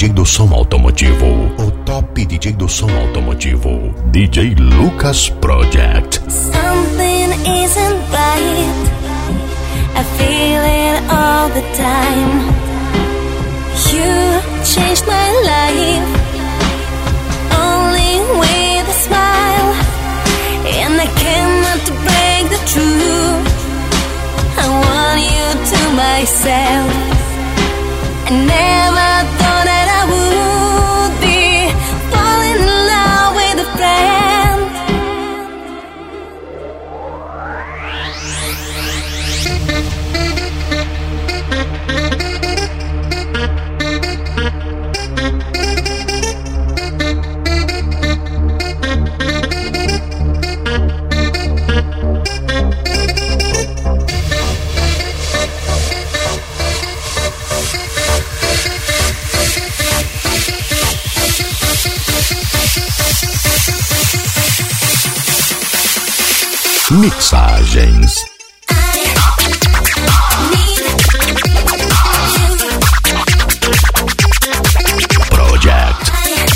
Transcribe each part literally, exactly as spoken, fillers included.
J do som automotivo. O top D J do som automotivo. D J Lucas Project. Something isn't right. I feel it all the time. You changed my life, only with a smile. And I cannot break the truth. I want you to myself. I never thought that I would be falling in love with a friend. Mixagens. Project.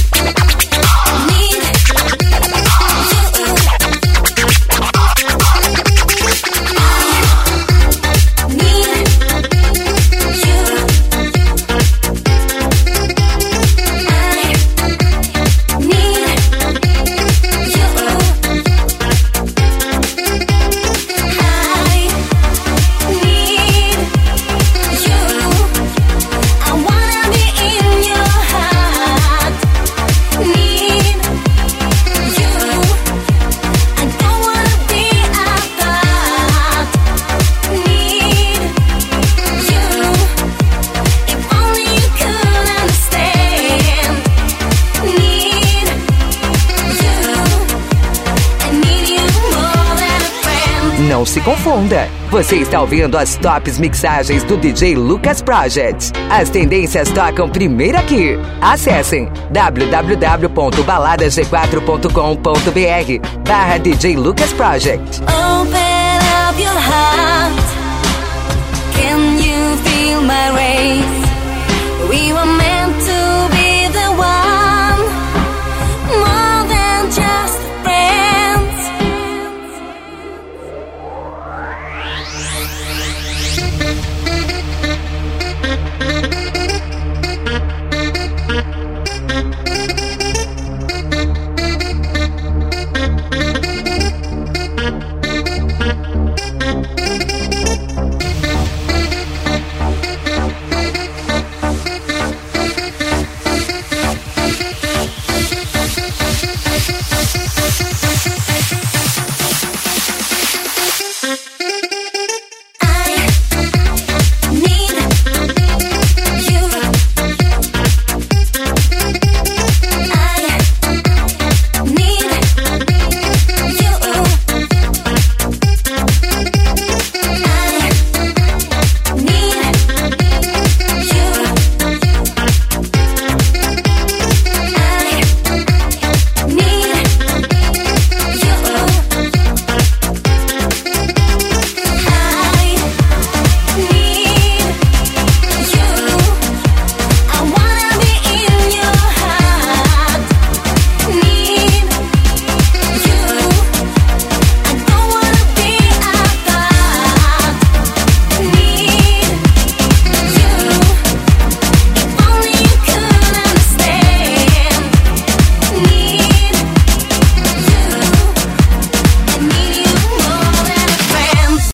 Não se confunda. Você está ouvindo as tops mixagens do D J Lucas Project. As tendências tocam primeiro aqui. Acessem w w w ponto balada g quatro ponto com ponto b r barra D J Lucas Project. Open up your heart. Can you feel my rays? We were